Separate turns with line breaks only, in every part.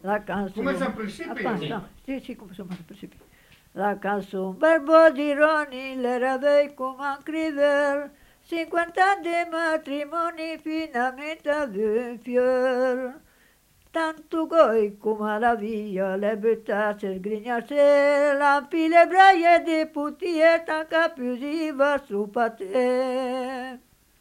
La canzone...
Come San Principio?
Aspetta, sì, come San Principio. La canzone Verbo di Roni, l'era vei come scriver, 50 anni di matrimoni finalmente un fior. Tanto goi come la via, le buttarsi, sgrignarsi, lampi le braie di putie, tanca più viva su te.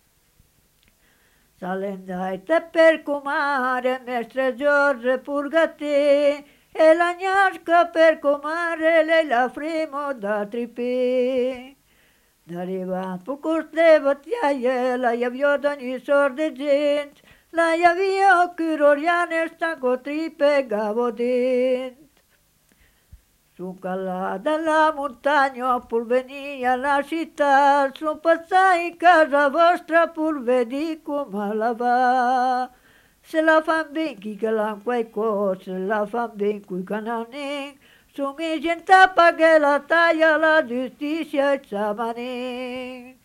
Salendai te per comare, mestre Giorgio Purgati, e la gnasca per comare, lei la frimo da tripì. D'arriva pu coste vatiaie, la avviò d'ogni sorte gente, la avviò curoriane, stanco tripe gavodint. Su calà dalla montagna pur venì alla città, su passai in casa vostra pur vedi come la va. Se la fan ben chi che l'ha quei cose, se la fan ben qui canani, su mi gente che la taglia la giustizia e zamani.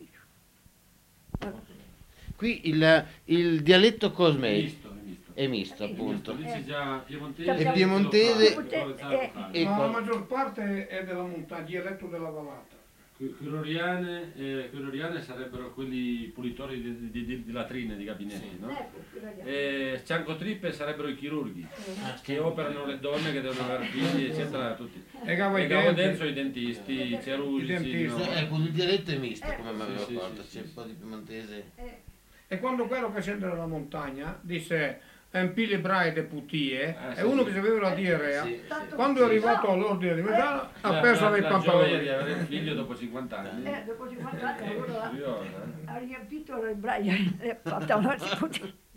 Qui il dialetto cos'è?
Misto.
È misto, appunto.
Dici già piemontese
E piemontese
e
Ma la maggior parte è della montagna, dialetto della vallata.
Curoriane sarebbero quelli pulitori di latrine, di gabinetti, no? E ciancotrippe sarebbero i chirurghi, che operano le donne che devono avere figli, eccetera, tutti.
E
E Gavaden sono i dentisti, i
I
cerugici,
dentisti.
no?
Ecco, il dialetto è misto, come mi avevo
sì,
accorto,
sì,
c'è un
sì.
po' di piemontese.
E quando quello che scende dalla montagna disse un pile braide putie,
Sì,
e uno
sì.
che sapeva la diarrea,
Sì,
quando è arrivato all'ordine di mezz'anno ha perso dei
la gioia
pantaloni.
di avere il figlio dopo 50 anni.
Dopo 50 anni
Curiosa, eh?
ha riempito le braie, le pantaloni tutti.